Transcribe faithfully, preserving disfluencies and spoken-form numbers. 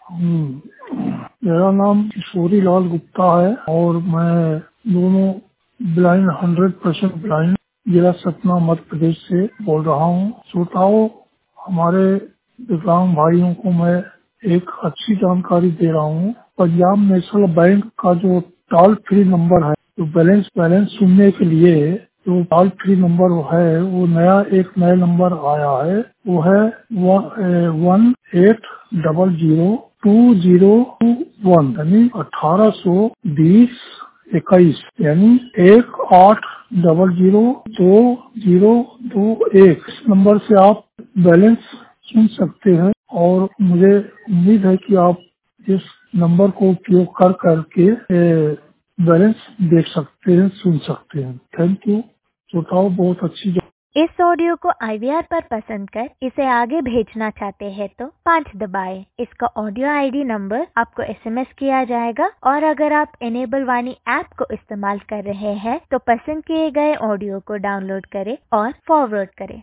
हम्म, मेरा नाम किशोरी लाल गुप्ता है और मैं दोनों ब्लाइंड हंड्रेड परसेंट ब्लाइंड जिला सतना मध्य प्रदेश से बोल रहा हूँ। श्रोताओं, हमारे विकलांग भाइयों को मैं एक अच्छी जानकारी दे रहा हूँ। पंजाब नेशनल बैंक का जो टोल फ्री नंबर है, जो बैलेंस बैलेंस सुनने के लिए जो टोल फ्री नंबर है, वो नया एक नया नंबर आया है। वो है one eight double zero two zero two one यानी अठारह सौ बीस इक्कीस यानी एक आठ डबल जीरो दो जीरो दो एक। इस नंबर से आप बैलेंस सुन सकते हैं और मुझे उम्मीद है कि आप इस नंबर को उपयोग कर करके बैलेंस देख सकते हैं, सुन सकते हैं। Thank you. श्रोताओं, बहुत अच्छी। इस ऑडियो को आई वी आर पर पसंद कर इसे आगे भेजना चाहते हैं तो पाँच दबाएं। इसका ऑडियो आई डी नंबर आपको एस एम एस किया जाएगा और अगर आप इनेबल वाणी ऐप को इस्तेमाल कर रहे हैं तो पसंद किए गए ऑडियो को डाउनलोड करें और फॉरवर्ड करें।